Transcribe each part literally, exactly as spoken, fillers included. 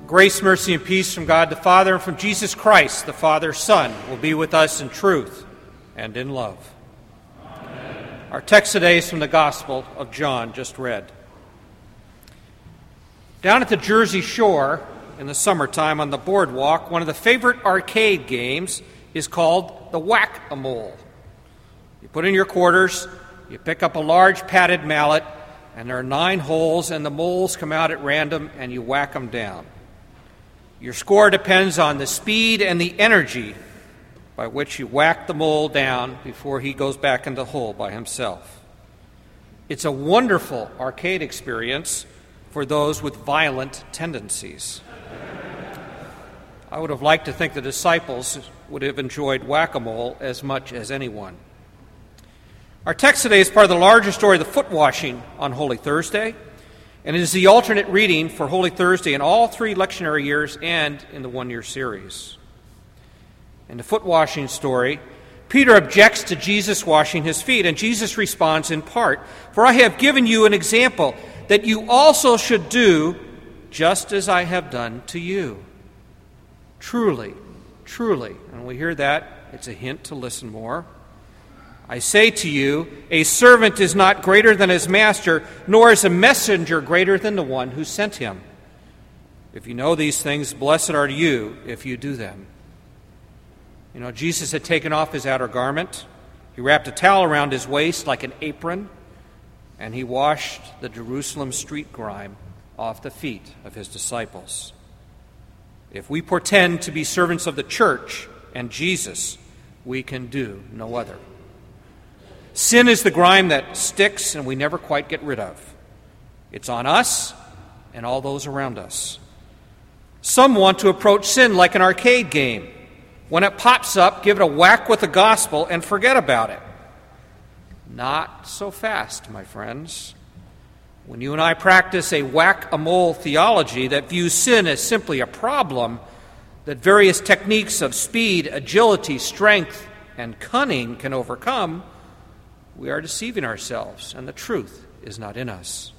Grace, mercy, and peace from God the Father and from Jesus Christ, the Father, Son, will be with us in truth and in love. Amen. Our text today is from the Gospel of John, just read. Down at the Jersey Shore in the summertime on the boardwalk, one of the favorite arcade games is called the Whack-A-Mole. You put in your quarters, you pick up a large padded mallet, and there are nine holes, and the moles come out at random, and you whack them down. Your score depends on the speed and the energy by which you whack the mole down before he goes back in the hole by himself. It's a wonderful arcade experience for those with violent tendencies. I would have liked to think the disciples would have enjoyed whack-a-mole as much as anyone. Our text today is part of the larger story of the foot washing on Holy Thursday, and it is the alternate reading for Holy Thursday in all three lectionary years and in the one-year series. In the foot washing story, Peter objects to Jesus washing his feet, and Jesus responds in part, "For I have given you an example that you also should do just as I have done to you." Truly, truly, and we hear that, it's a hint to listen more. I say to you, a servant is not greater than his master, nor is a messenger greater than the one who sent him. If you know these things, blessed are you if you do them. You know, Jesus had taken off his outer garment. He wrapped a towel around his waist like an apron, and he washed the Jerusalem street grime off the feet of his disciples. If we pretend to be servants of the church and Jesus, we can do no other. Sin is the grime that sticks and we never quite get rid of. It's on us and all those around us. Some want to approach sin like an arcade game. When it pops up, give it a whack with the gospel and forget about it. Not so fast, my friends. When you and I practice a whack-a-mole theology that views sin as simply a problem that various techniques of speed, agility, strength, and cunning can overcome, we are deceiving ourselves, and the truth is not in us.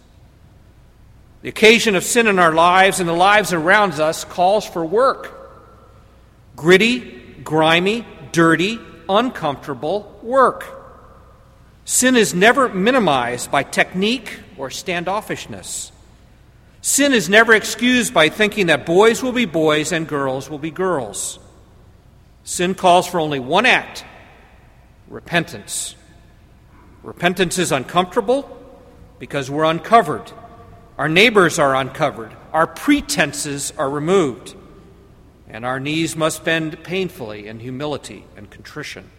The occasion of sin in our lives and the lives around us calls for work. Gritty, grimy, dirty, uncomfortable work. Sin is never minimized by technique or standoffishness. Sin is never excused by thinking that boys will be boys and girls will be girls. Sin calls for only one act: repentance. Repentance is uncomfortable because we're uncovered. Our neighbors are uncovered. Our pretenses are removed. And our knees must bend painfully in humility and contrition.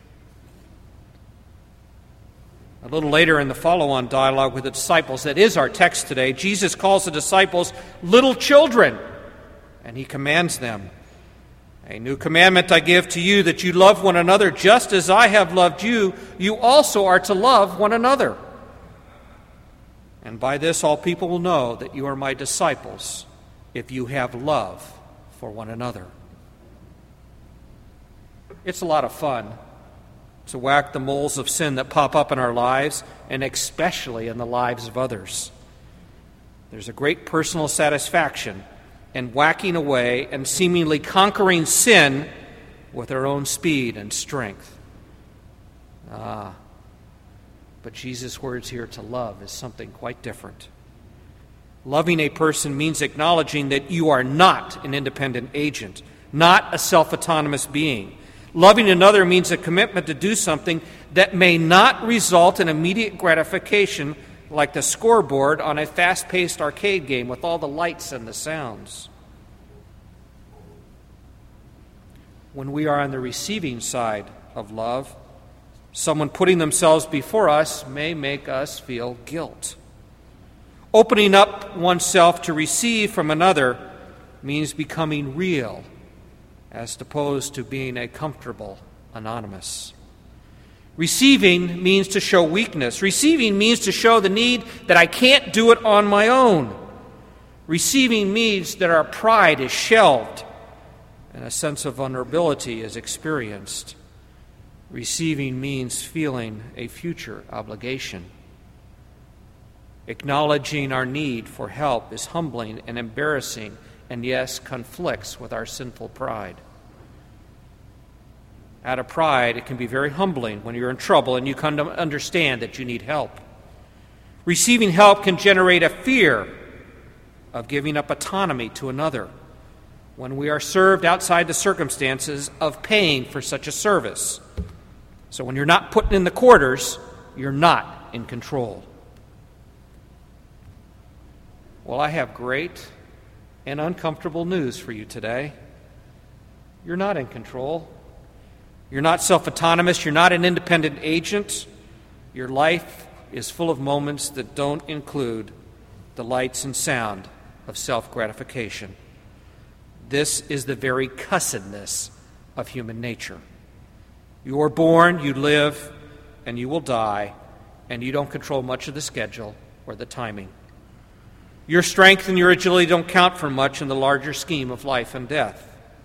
A little later in the follow-on dialogue with the disciples, that is our text today, Jesus calls the disciples little children, and he commands them, "A new commandment I give to you, that you love one another just as I have loved you. You also are to love one another. And by this all people will know that you are my disciples, if you have love for one another." It's a lot of fun to whack the moles of sin that pop up in our lives, and especially in the lives of others. There's a great personal satisfaction and whacking away and seemingly conquering sin with our own speed and strength. Ah, but Jesus' words here to love is something quite different. Loving a person means acknowledging that you are not an independent agent, not a self-autonomous being. Loving another means a commitment to do something that may not result in immediate gratification, like the scoreboard on a fast-paced arcade game with all the lights and the sounds. When we are on the receiving side of love, someone putting themselves before us may make us feel guilt. Opening up oneself to receive from another means becoming real, as opposed to being a comfortable anonymous. Receiving means to show weakness. Receiving means to show the need that I can't do it on my own. Receiving means that our pride is shelved and a sense of vulnerability is experienced. Receiving means feeling a future obligation. Acknowledging our need for help is humbling and embarrassing and yes, conflicts with our sinful pride. Out of pride, it can be very humbling when you're in trouble and you come to understand that you need help. Receiving help can generate a fear of giving up autonomy to another when we are served outside the circumstances of paying for such a service. So when you're not putting in the quarters, you're not in control. Well, I have great and uncomfortable news for you today. You're not in control. You're not self-autonomous. You're not an independent agent. Your life is full of moments that don't include the lights and sound of self-gratification. This is the very cussedness of human nature. You are born, you live, and you will die, and you don't control much of the schedule or the timing. Your strength and your agility don't count for much in the larger scheme of life and death.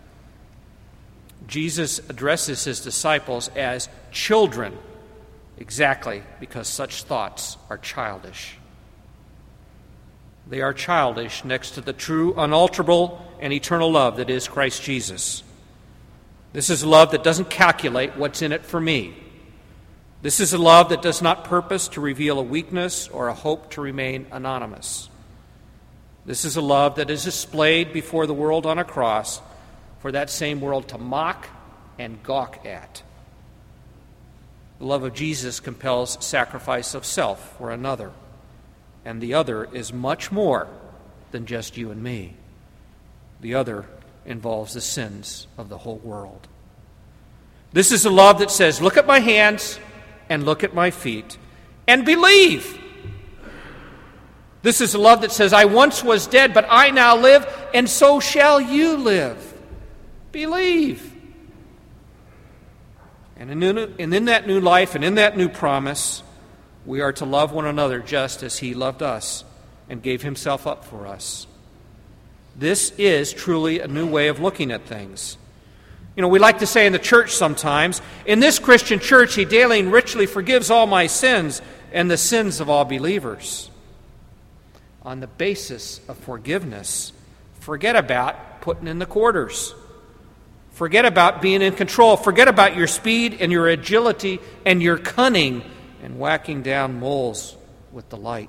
Jesus addresses his disciples as children, exactly because such thoughts are childish. They are childish next to the true, unalterable, and eternal love that is Christ Jesus. This is a love that doesn't calculate what's in it for me. This is a love that does not purpose to reveal a weakness or a hope to remain anonymous. This is a love that is displayed before the world on a cross for that same world to mock and gawk at. The love of Jesus compels sacrifice of self for another, and the other is much more than just you and me. The other involves the sins of the whole world. This is a love that says, look at my hands and look at my feet and believe. This is a love that says, I once was dead, but I now live, and so shall you live. Believe. And in, and in that new life and in that new promise, we are to love one another just as he loved us and gave himself up for us. This is truly a new way of looking at things. You know, we like to say in the church sometimes, in this Christian church, he daily and richly forgives all my sins and the sins of all believers. On the basis of forgiveness, forget about putting in the quarters. Forget about being in control. Forget about your speed and your agility and your cunning and whacking down moles with the light.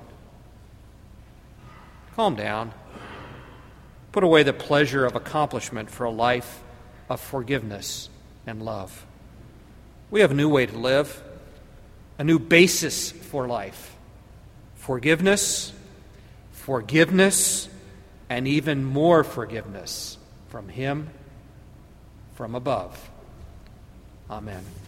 Calm down. Put away the pleasure of accomplishment for a life of forgiveness and love. We have a new way to live, a new basis for life. Forgiveness, forgiveness, and even more forgiveness from him from above. Amen.